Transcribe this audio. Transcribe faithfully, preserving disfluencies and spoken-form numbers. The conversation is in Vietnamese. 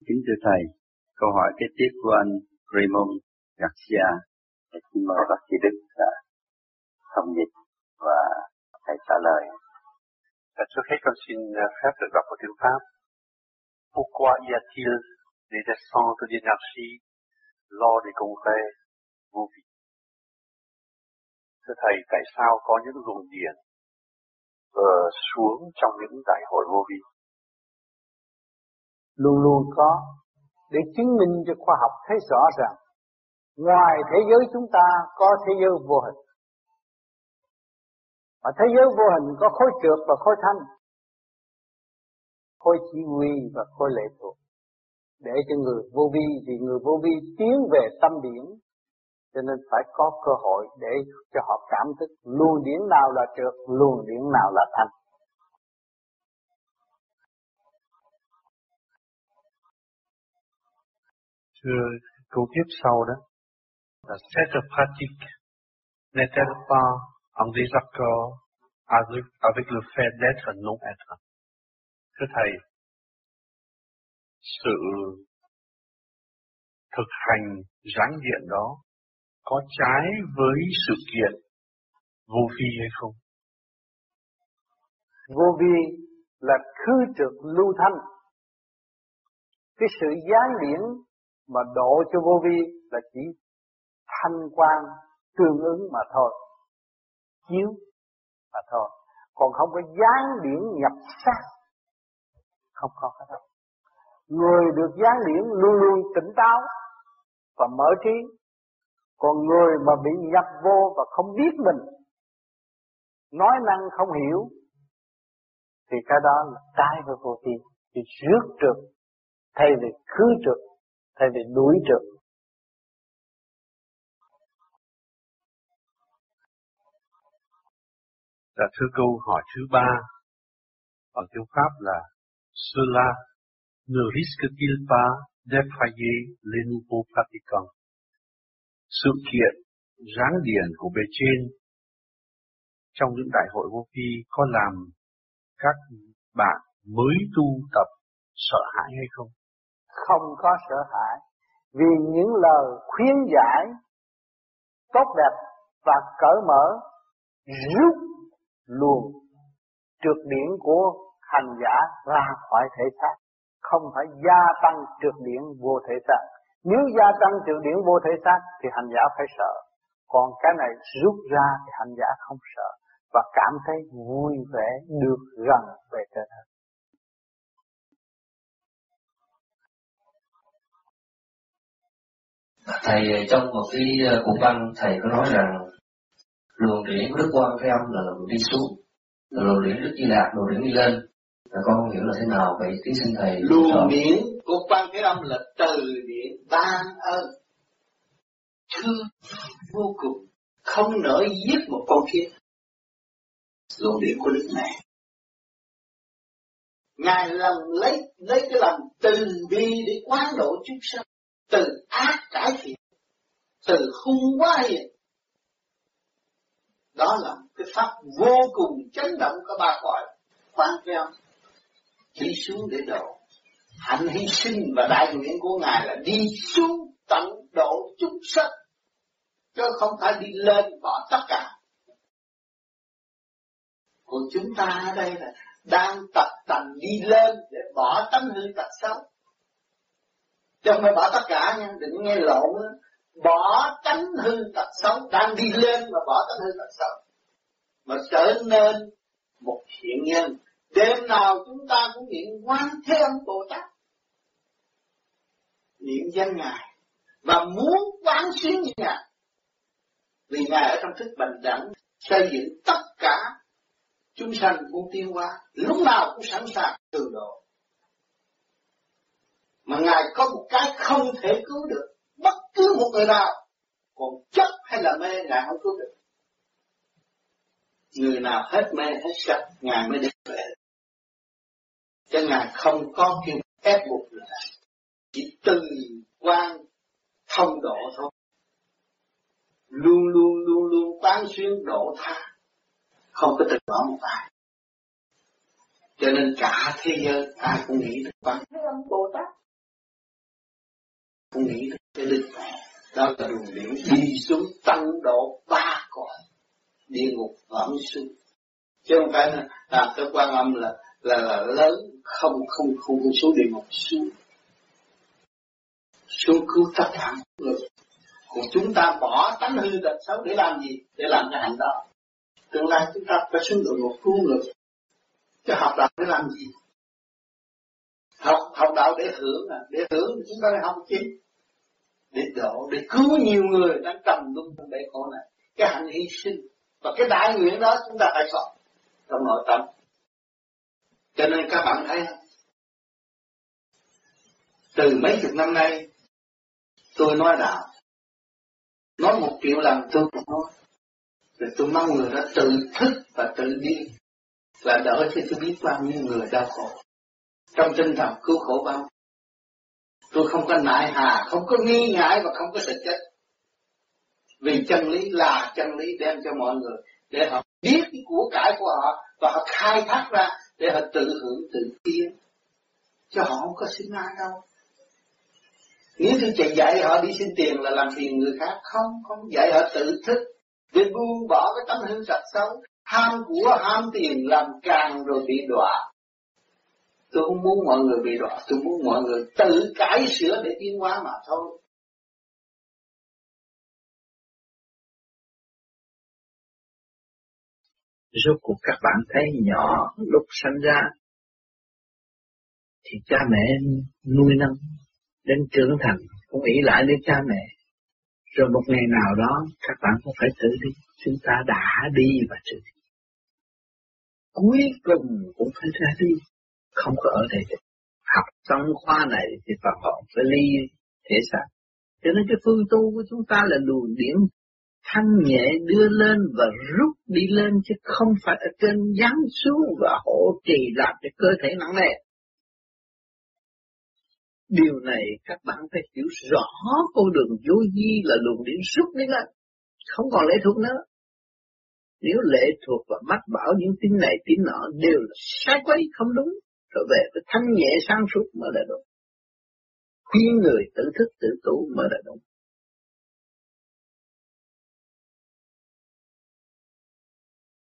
Kính thưa Thầy, câu hỏi kế tiếp của anh Raymond Garcia. Xin mời bác sĩ Đức đã thông dịch và Thầy trả lời. Trước hết con xin phép được đọc một tiếng Pháp. Pourquoi y a-t-il des descentes d'énergie lors des congrès vô vi? Thưa Thầy, tại sao có những luồng điển uh, xuống trong những đại hội vô vi? Luôn luôn có, để chứng minh cho khoa học thấy rõ rằng ngoài thế giới chúng ta có thế giới vô hình. Mà thế giới vô hình có khối trượt và khối thanh, khối chỉ huy và khối lệ thuộc. Để cho người vô vi, vì người vô vi tiến về tâm điển, cho nên phải có cơ hội để cho họ cảm thức luồng điển nào là trượt, luồng điển nào là thanh. Thưa câu tiếp sau đó, là cette pratique n'est-elle pas en désaccord avec, avec le fait d'être non-être? Thưa Thầy, sự thực hành giáng điện đó có trái với sự kiện vô vi hay không? Vô vi là khứ trượt lưu thanh. Cái sự giáng điển mà độ cho vô vi là chỉ thanh quang tương ứng mà thôi, chiếu mà thôi, còn không có giáng điển nhập xác, không có cái đó. Người được giáng điển luôn luôn tỉnh táo và mở trí, còn người mà bị nhập vô và không biết mình, nói năng không hiểu, thì cái đó là trái với vô vi, thì rước trượt thay vì khứ trượt, thay vì đuổi trượt. Và thưa câu hỏi thứ ba ở tiếng Pháp là cela ne risque-t-il pas d'effrayer les nouveaux pratiquants? Sự kiện giáng điển của bề trên trong những đại hội vô vi có làm các bạn mới tu tập sợ hãi hay không? Không có sợ hãi, vì những lời khuyên giải tốt đẹp và cởi mở rút luồng trượt điển của hành giả ra khỏi thể xác, không phải gia tăng trượt điển vô thể xác. Nếu gia tăng trượt điển vô thể xác thì hành giả phải sợ, còn cái này rút ra thì hành giả không sợ và cảm thấy vui vẻ được gần về trên hết. Thầy, trong một cái cuộc văn thầy có nói rằng luồng điển của Đức Quan Thế Âm là luồng đi xuống, luồng điển Đức Di Lạc, luồng điển đi lên. Và con không hiểu là thế nào vậy, kính xin thầy. Luồng điển của Quan Thế Âm là từ điển ban ơn, thương vô cùng, không nỡ giết một con kiến. Luồng điển của Đức Mẹ, Ngài lần lấy lấy cái lòng từ bi để quán độ chúng sanh, từ ác cải thiện, từ hung quá hiền. Đó là cái pháp vô cùng chấn động của ba cõi. Quan Thế Âm đi xuống để độ. Hạnh hy sinh và đại nguyện của Ngài là đi xuống tận độ chúng sanh, chứ không phải đi lên bỏ tất cả. Còn chúng ta ở đây là đang tập tành đi lên để bỏ tánh hư tật xấu. Chứ không phải bỏ tất cả nha, đừng nghe lộn đó. Bỏ tánh hư tật xấu, đang đi lên mà bỏ tánh hư tật xấu, mà trở nên một thiện nhân. Đêm nào chúng ta cũng niệm Quan Thế Âm Bồ Tát, niệm danh Ngài và muốn quán xuyến như Ngài, vì Ngài ở trong thức bình đẳng xây dựng tất cả chúng sanh cũng tiến hóa, lúc nào cũng sẵn sàng từ độ. Mà Ngài có một cái không thể cứu được bất cứ một người nào, còn chấp hay là mê Ngài không cứu được. Người nào hết mê hết chấp Ngài mới được về. Cho Ngài không có kêu ép buộc người ta, chỉ từ quan thông độ thôi, luôn luôn luôn luôn quán xuyên độ tha, không có từ bỏ một ai. Cho nên cả thế giới ai cũng nghĩ được Quan Thế Âm Bồ Tát không nghĩ đến cái đức. Đó là luồng điển đi xuống tăng độ ba cõi địa ngục ẩn xuống, chứ không phải là, là cái Quan Âm là là là lớn không không không không xuống địa ngục, xuống xuống cứu tất cả người. Còn chúng ta bỏ tánh hư tật xấu để làm gì? Để làm cái hành đó. Tương lai chúng ta phải xuống địa ngục cứu người. Chứ học đạo để làm gì? Học học đạo để hưởng à, để hưởng chúng ta phải học chi? Để độ, để cứu nhiều người đang trầm luân trong bể khổ này. Cái hạnh hy sinh và cái đại nguyện đó chúng ta phải có trong nội tâm. Cho nên các bạn thấy không? Từ mấy chục năm nay tôi nói đạo, nói một triệu lần tôi cũng nói, rồi tôi mong người đó tự thức và tự đi, và đỡ cho tôi biết bao nhiêu người đau khổ trong tinh thần cứu khổ bao. Tôi không có nại hà, không có nghi ngại và không có sợ chết, vì chân lý là chân lý đem cho mọi người để họ biết cái của cải của họ và họ khai thác ra để họ tự hưởng tự tiến, chứ họ không có xin ai đâu. Nếu tôi chỉ dạy họ đi xin tiền là làm phiền người khác, không, không dạy họ tự thức để buông bỏ cái tánh hư tật xấu, ham của ham tiền làm càng rồi bị đọa. Tôi không muốn mọi người bị đọa, tôi muốn mọi người tự cải sửa để tiến hóa mà thôi. Rốt cuộc các bạn thấy nhỏ lúc sinh ra thì cha mẹ nuôi nấng, đến trưởng thành cũng ỷ lại đến cha mẹ. Rồi một ngày nào đó các bạn cũng phải tự đi. Chúng ta đã đi và tự đi. Cuối cùng cũng phải ra đi. Không có ở đây được. Học xong khoa này thì phần hồn phải ly thể xác. Cho nên cái phương tu của chúng ta là luồng điển thanh nhẹ đưa lên và rút đi lên, chứ không phải ở trên giáng xuống và hộ trì làm cho cơ thể nặng nề. Điều này các bạn phải hiểu rõ, con đường vô vi là luồng điển rút đi lên, không còn lệ thuộc nữa. Nếu lệ thuộc và mách bảo những tin này tin nọ đều là sai quấy, không đúng, rồi về với thanh nhẹ sáng suốt mới là đúng. Khuyên người tự thức tự tu mới là đúng.